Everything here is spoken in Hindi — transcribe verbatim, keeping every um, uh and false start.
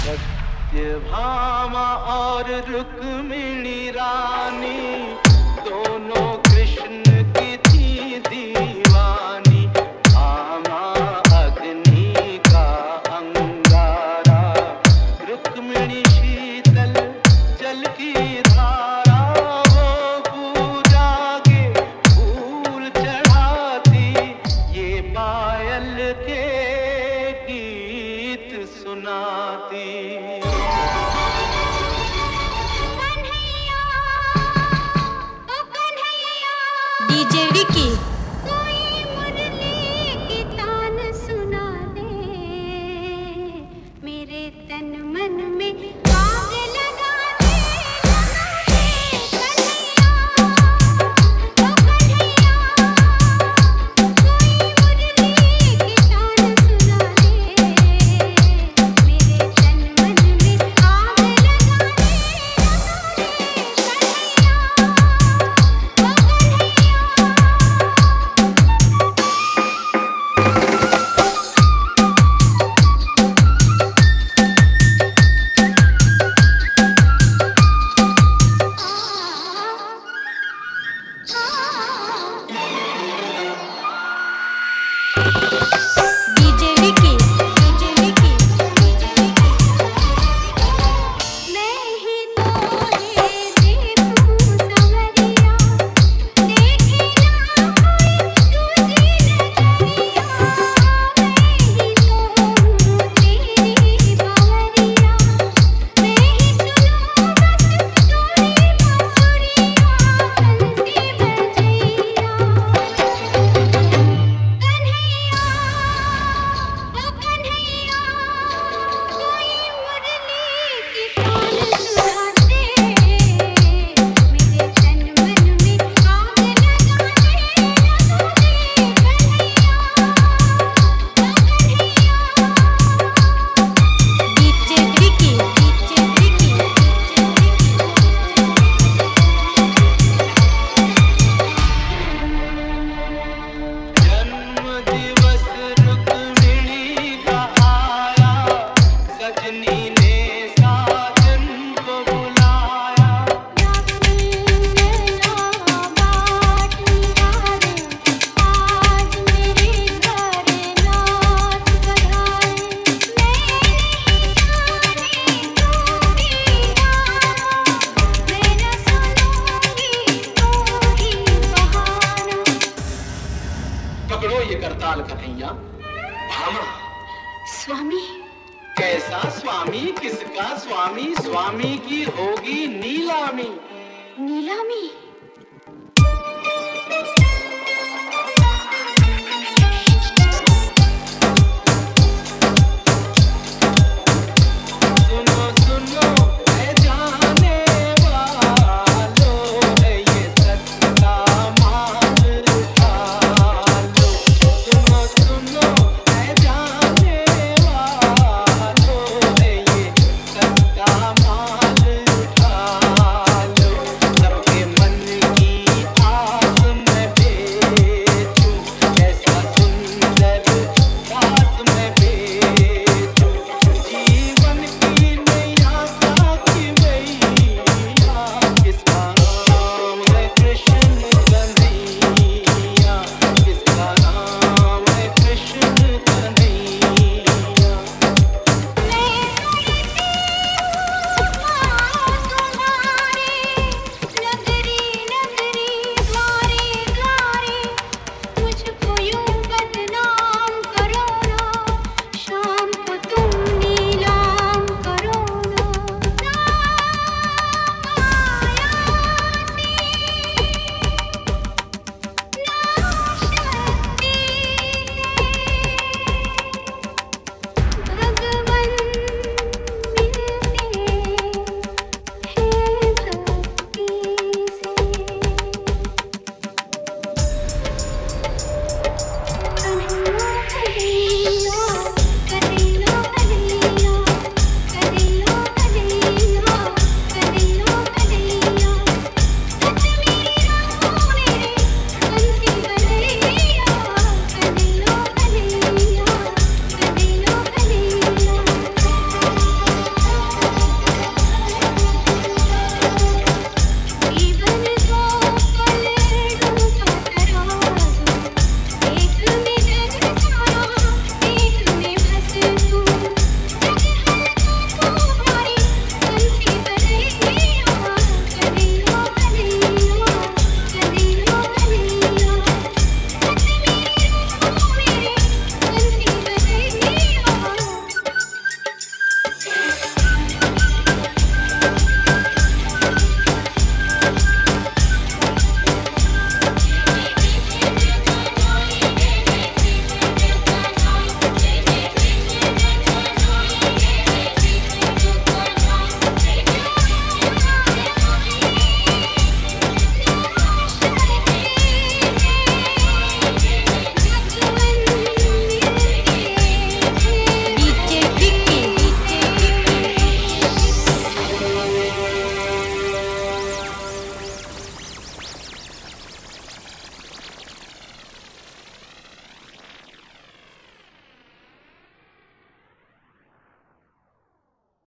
सत्यभामा और रुक्मिणी रानी दोनों कृष्ण की थी दीवानी। भामा अग्नि का अंगारा, रुक्मिणी शीतल जल की धारा। वो पूजा के फूल चढ़ाती, ये पायल के गीत सुनाती। डीजे विकी कोई मुरली की तान सुना दे, मेरे तन मन में आग लगा दे, लगा दे कन्हैया, ओ कन्हैया। कोई मुरली की तान सुना दे, मेरे तन मन में आग लगा दे, लगा दे कन्हैया, ओ Kanhaiya. DJ Vicky DJ Vicky DJ Vicky. मैं ही तोरे देखूं संवरिया, देखे ना कोई दूजी नजरिया। मैं ही तो हूँ तेरी बावरिया, मैं ही सुनूं बस तोरी बांसुरिया, बंसी बजैया। कन्हैया, ओ कन्हैया, कोई मुरली की तान सुना दे, मेरे तन मन में आग लगा दे, लगा दे कन्हैया, ओ Kanhaiya. DJ Vicky DJ Vicky DJ Vicky. जन्म दिवस रुक्मिणी का आया, सजनी ने साजन को बुलाया। राखी नैना बाट निहारे, आज मेरे घर नाच बधाए। मैं नहीं जाने दूंगी जाना, मैं न सुनूंगी कोई बहाना। पकड़ो ये करताल कन्हैया। भामा स्वामी, कैसा स्वामी, किसका स्वामी? स्वामी की होगी नीलामी। नीलामी।